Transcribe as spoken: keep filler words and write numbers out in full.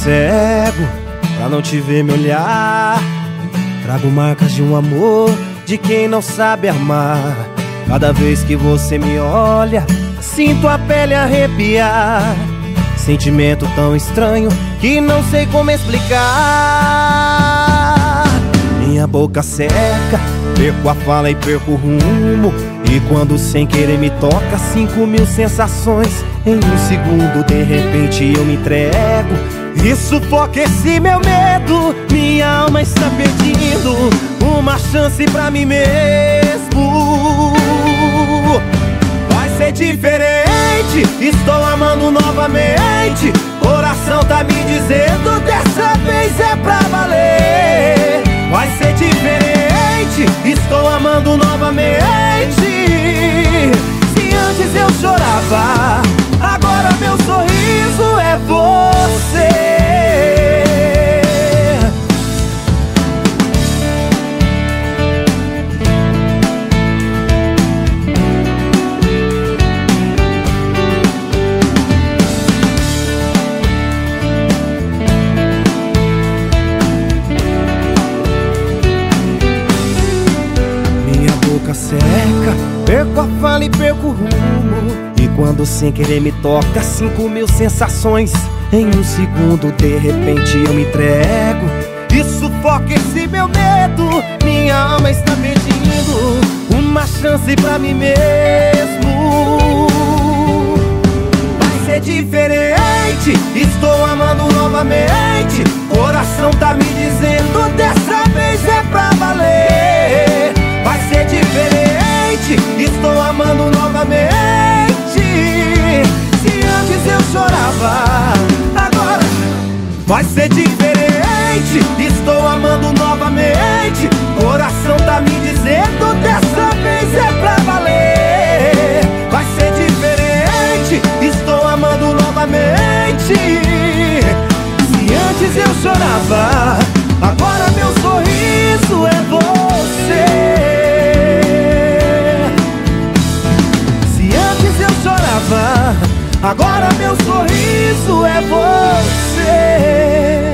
cego pra não te ver me olhar. Trago marcas de um amor de quem não sabe amar. Cada vez que você me olha, sinto a pele arrepiar. Sentimento tão estranho que não sei como explicar. Minha boca seca, perco a fala e perco o rumo. E quando sem querer me toca, cinco mil sensações em um segundo, de repente eu me entrego e sufoca esse meu medo. Minha alma está pedindo uma chance pra mim mesmo. Vai ser diferente, estou amando novamente. Coração tá me dizendo, dessa vez é pra valer. Vai ser diferente, estou amando novamente. Se antes eu chorava, agora meu sorriso é você. Minha boca seca, perco a fala e perco o rumo. E quando sem querer me toca, cinco mil sensações em um segundo, de repente eu me entrego e sufoca esse meu medo. Minha alma está pedindo uma chance pra mim mesmo. Vai ser diferente, estou amando novamente. Coração tá me dizendo, dessa vez é pra valer. Vai ser diferente, estou amando novamente. Se antes eu chorava, agora vai ser diferente, estou amando novamente. Coração tá me dizendo, dessa vez é pra valer. Vai ser diferente, estou amando novamente. Se antes eu chorava, agora meu sorriso é você. Agora meu sorriso é você.